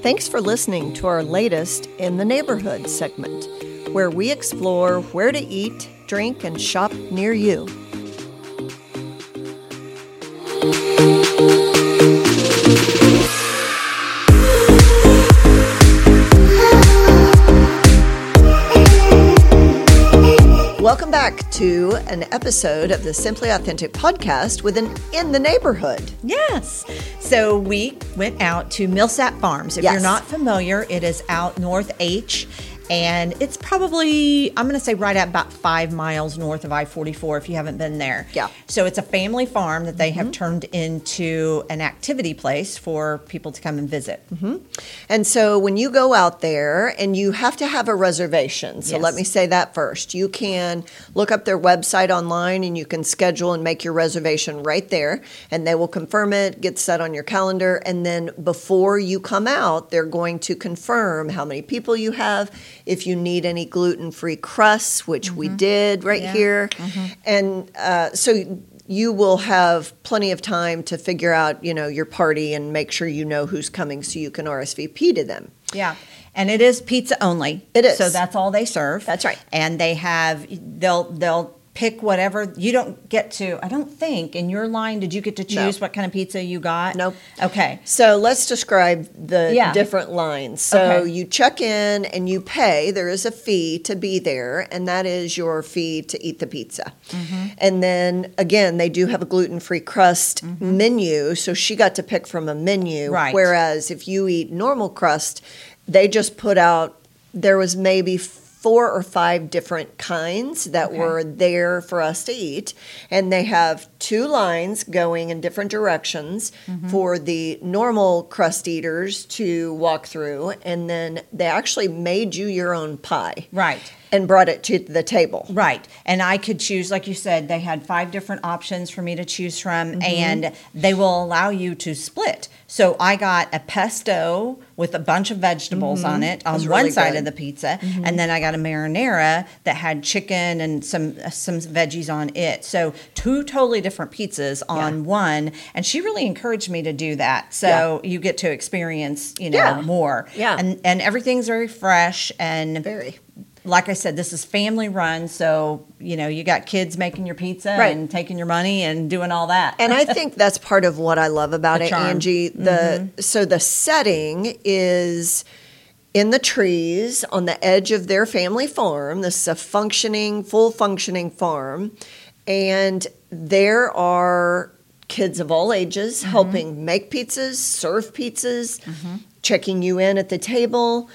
Thanks for listening to our latest In the Neighborhood segment, where we explore where to eat, drink, and shop near you. Welcome back to an episode of the Simply Authentic podcast with an In the Neighborhood. Yes. So we went out to Millsap Farms. If you're not familiar, it is out North H. And it's probably, I'm going to say right at about 5 miles north of I-44 if you haven't been there. Yeah. So it's a family farm that they have turned into an activity place for people to come and visit. And so when you go out there, and you have to have a reservation. So let me say that first. You can look up their website online and you can schedule and make your reservation right there. And they will confirm it, get set on your calendar. And then before you come out, they're going to confirm how many people you have, if you need any gluten-free crusts, which we did here. And so you will have plenty of time to figure out, your party and make sure you know who's coming so you can RSVP to them. Yeah. And it is pizza only. It is. So that's all they serve. That's right. And they'll pick whatever. You don't get to, I don't think, in your line, did you get to choose what kind of pizza you got? Nope. Okay. So let's describe the different lines. So you check in and you pay. There is a fee to be there, and that is your fee to eat the pizza. And then, again, they do have a gluten-free crust menu, so she got to pick from a menu. Right. Whereas if you eat normal crust, they just put out, there was maybe 4 or 5 different kinds that were there for us to eat. And they have 2 lines going in different directions for the normal crust eaters to walk through. And then they actually made you your own pie. Right. And brought it to the table. Right. And I could choose, like you said, they had 5 different options for me to choose from, and they will allow you to split. So I got a pesto with a bunch of vegetables on it on one side of the pizza, and then I got a marinara that had chicken and some veggies on it. So 2 totally different pizzas on one, and she really encouraged me to do that. So you get to experience, more. Yeah. And everything's very fresh and Very. Like I said, this is family run, so, you got kids making your pizza and taking your money and doing all that. And I think that's part of what I love about it, charm. Angie. So the setting is in the trees on the edge of their family farm. This is a full functioning farm. And there are kids of all ages helping make pizzas, serve pizzas, checking you in at the table.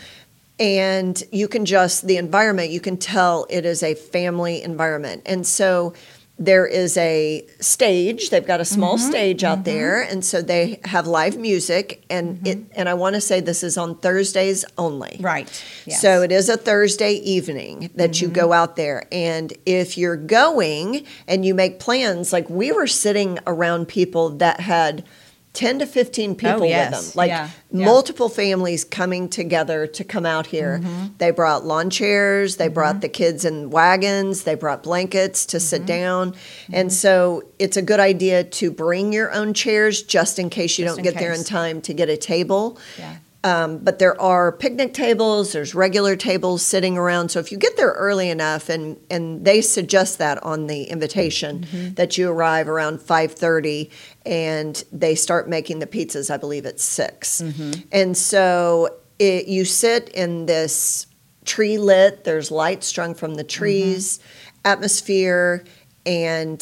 And you can the environment, you can tell it is a family environment. And so there is a stage. They've got a small stage out there. And so they have live music. And and I want to say this is on Thursdays only. Right. Yes. So it is a Thursday evening that you go out there. And if you're going and you make plans, like we were sitting around people that had 10 to 15 people with them, multiple families coming together to come out here. They brought lawn chairs, they brought the kids in wagons, they brought blankets to sit down. And so it's a good idea to bring your own chairs just in case you don't get there in time to get a table. Yeah. But there are picnic tables, there's regular tables sitting around. So if you get there early enough, and they suggest that on the invitation, that you arrive around 5:30, and they start making the pizzas, I believe, at 6. And so you sit in this tree lit, there's light strung from the trees, atmosphere, and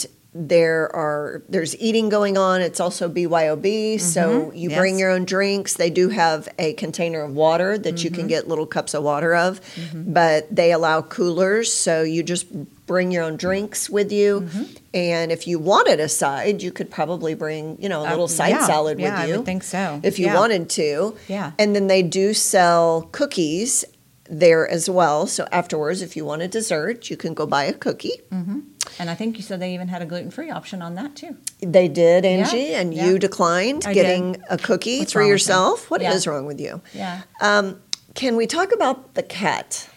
there's eating going on. It's also BYOB, so you bring your own drinks. They do have a container of water that you can get little cups of water of, but they allow coolers, so you just bring your own drinks with you. And if you wanted a side, you could probably bring, a little side salad with you. Yeah, I would think so. If you wanted to. Yeah. And then they do sell cookies there as well. So afterwards, if you want a dessert, you can go buy a cookie. And I think you said they even had a gluten-free option on that, too. They did, Angie, and you declined getting a cookie for yourself. What is wrong with you? Yeah. Can we talk about the cat?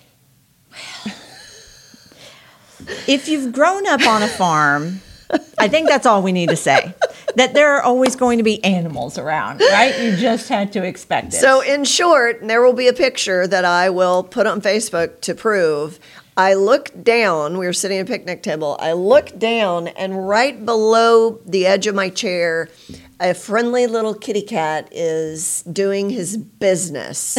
If you've grown up on a farm, I think that's all we need to say. that there are always going to be animals around, right? You just had to expect it. So in short, there will be a picture that I will put on Facebook to prove. I looked down, we were sitting at a picnic table, I looked down, and right below the edge of my chair, a friendly little kitty cat is doing his business.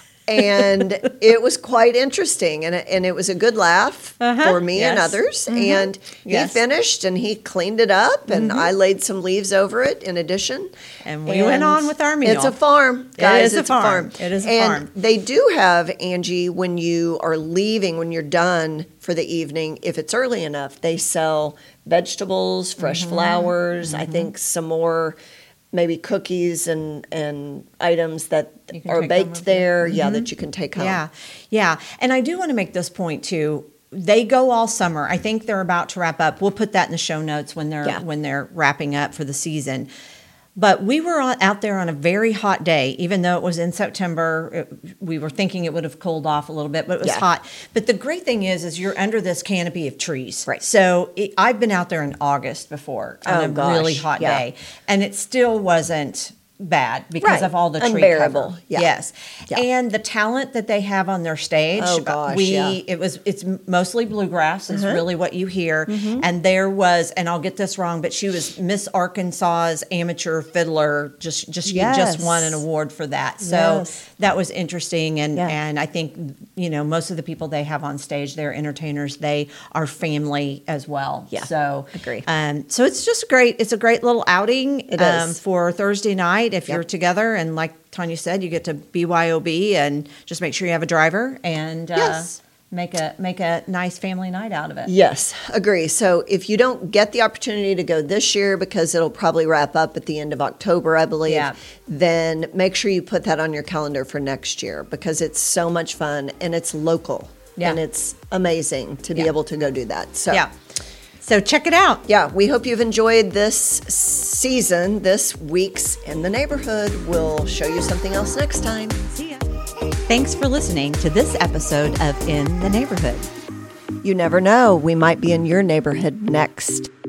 And it was quite interesting, and it was a good laugh for me and others. And he finished, and he cleaned it up, and I laid some leaves over it in addition. And we went on with our meal. It's a farm, guys. It is a farm. It is a farm. And they do have, Angie, when you are leaving, when you're done for the evening, if it's early enough, they sell vegetables, fresh flowers, I think some more maybe cookies and items that are baked there, that you can take home. Yeah. And I do want to make this point too. They go all summer. I think they're about to wrap up. We'll put that in the show notes when they're wrapping up for the season. But we were out there on a very hot day, even though it was in September. We were thinking it would have cooled off a little bit, but it was hot. But the great thing is you're under this canopy of trees. Right. So I've been out there in August before on a really hot day, and it still wasn't bad because of all the tree unbearable cover. Yes. And the talent that they have on their stage. It's mostly bluegrass is really what you hear. And there was, and I'll get this wrong, but she was Miss Arkansas's amateur fiddler, just won an award for that. So that was interesting. And I think, most of the people they have on stage, they're entertainers, they are family as well. Yeah. So agree. So it's just great. It's a great little outing for Thursday night. If you're together, and like Tanya said, you get to BYOB, and just make sure you have a driver, and make a nice family night out of it. Yes, agree. So if you don't get the opportunity to go this year, because it'll probably wrap up at the end of October, I believe, then make sure you put that on your calendar for next year, because it's so much fun and it's local, and it's amazing to be able to go do that. So check it out. Yeah, we hope you've enjoyed this season, this week's In the Neighborhood. We'll show you something else next time. See ya. Thanks for listening to this episode of In the Neighborhood. You never know, we might be in your neighborhood next.